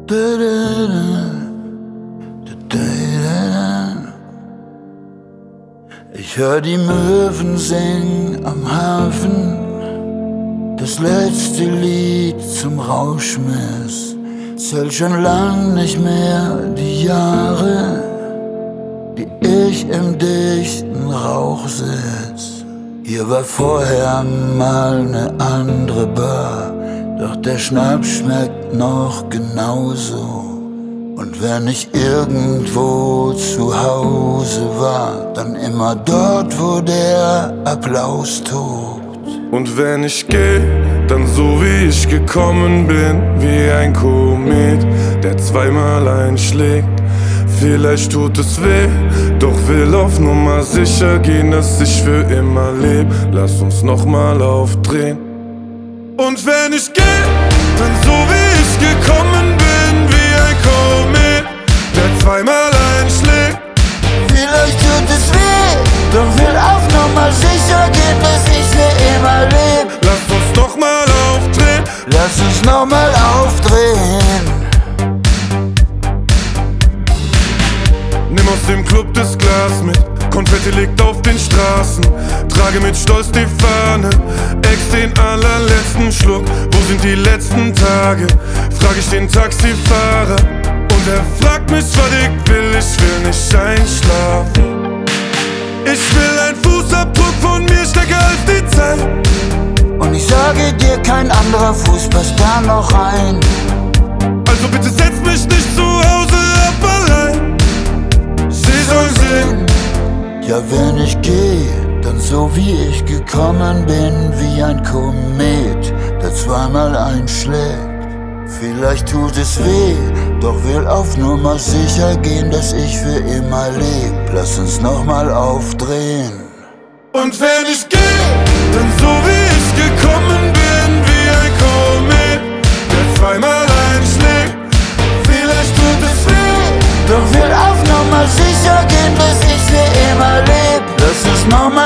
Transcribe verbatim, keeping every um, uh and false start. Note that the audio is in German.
Ich hör die Möwen singen am Hafen, das letzte Lied zum Rauschmiss. Zählt schon lang nicht mehr die Jahre, die ich im dichten Rauch sitz. Hier war vorher mal ne andere Bar, doch der Schnaps schmeckt noch genauso. Und wenn ich irgendwo zu Hause war, dann immer dort, wo der Applaus tobt. Und wenn ich geh, dann so wie ich gekommen bin, wie ein Komet, der zweimal einschlägt. Vielleicht tut es weh, doch will auf Nummer sicher gehen, dass ich für immer leb. Lass uns nochmal aufdrehen. Und wenn ich geh, dann so wie ich gekommen bin, wie ein Komet, der zweimal einschlägt. Vielleicht tut es weh, doch will auf Nummer sicher gehen, dass ich für immer leb. Lass uns nochmal aufdrehen. Lass uns nochmal aufdrehen. Nimm aus dem Club das Glas mit, Konfetti liegt auf den Straßen. Trage mit Stolz die Fahne, ex den allerletzten Schluck. Wo sind die letzten Tage? Frag ich den Taxifahrer. Und er fragt mich, was ich will, ich will nicht einschlafen. Ich will ein Fußabdruck von mir stärker als die Zeit. Und ich sage dir, kein anderer Fuß passt da noch rein. Also bitte setz mich nicht zu Hause ab allein. Sie soll sehen. Ja, wenn ich gehe, dann so wie ich gekommen bin, wie ein Komet, der zweimal einschlägt. Vielleicht tut es weh, doch will auf Nummer sicher gehen, dass ich für immer leb. Lass uns nochmal aufdrehen. Und wenn ich geh, dann so wie ich gekommen bin, wie ein Komet, der zweimal einschlägt. Vielleicht tut es weh, doch will auf Nummer sicher gehen, dass ich für immer leb. Lass uns nochmal